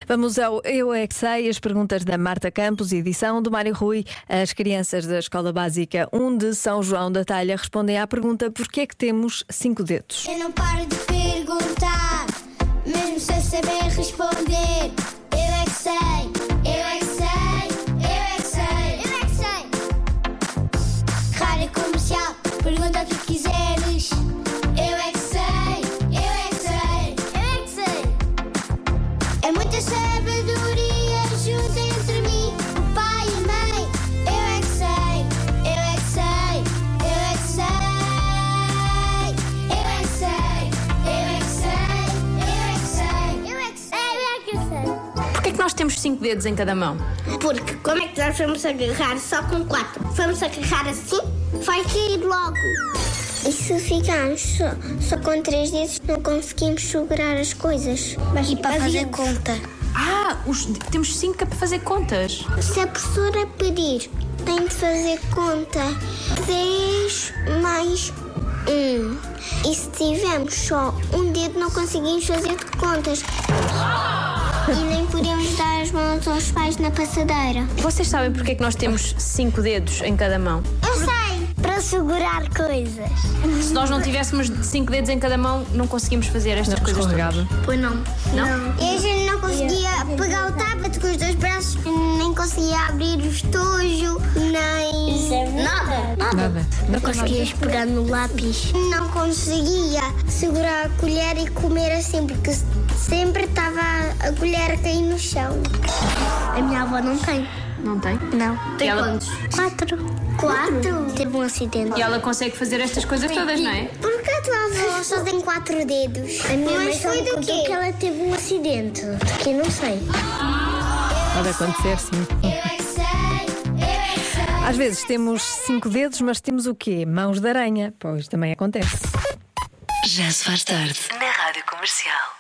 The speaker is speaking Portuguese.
Vamos ao Eu é que Sei, as perguntas da Marta Campos, edição do Mário Rui. As crianças da Escola Básica 1 de São João da Talha respondem à pergunta: porquê é que temos 5 dedos? Eu não paro de perguntar, mesmo sem saber responder. Eu é que sei, eu é que sei, eu é que sei, eu é que sei. Rádio Comercial, pergunta o que quiseres. Eu é que sei, eu é que sei, eu é que sei. É muita sabedoria junto entre mim, o pai e a mãe. Eu é que sei, eu é que sei, eu é que sei. Eu é que sei, eu é que sei, eu é que sei, eu é que sei, eu é que sei. Porquê é que nós temos 5 dedos em cada mão? Porque como é que nós vamos agarrar só com 4? Vamos agarrar assim, vai cair logo. E se ficarmos só com 3 dedos, não conseguimos segurar as coisas. Mas e para fazer conta? Temos 5 para fazer contas. Se a professora pedir, tem de fazer conta. 10 mais 1. E se tivermos só um dedo, não conseguimos fazer contas. E nem podemos dar as mãos aos pais na passadeira. Vocês sabem porque é que nós temos 5 dedos em cada mão? Eu sei! Para segurar coisas. Se nós não tivéssemos 5 dedos em cada mão, não conseguimos fazer estas coisas todas. Pois não. Não? E a gente não conseguia pegar o tablet com os 2 braços, nem conseguia abrir o estojo, nem... Nada. Não conseguias pegar no lápis. Não conseguia segurar a colher e comer assim, porque sempre estava a colher a cair no chão. A minha avó não tem. Não tem? Não. Tem quantos? 4. Teve um acidente. E ela consegue fazer estas coisas todas, não é? Por que a tua avó só tem 4 dedos? A minha mãe foi do quê? Que ela teve um acidente. Que não sei. Pode acontecer, sim. Eu é que sei, eu é que sei. Às vezes temos 5 dedos, mas temos o quê? Mãos de aranha. Pois também acontece. Já se faz tarde na Rádio Comercial.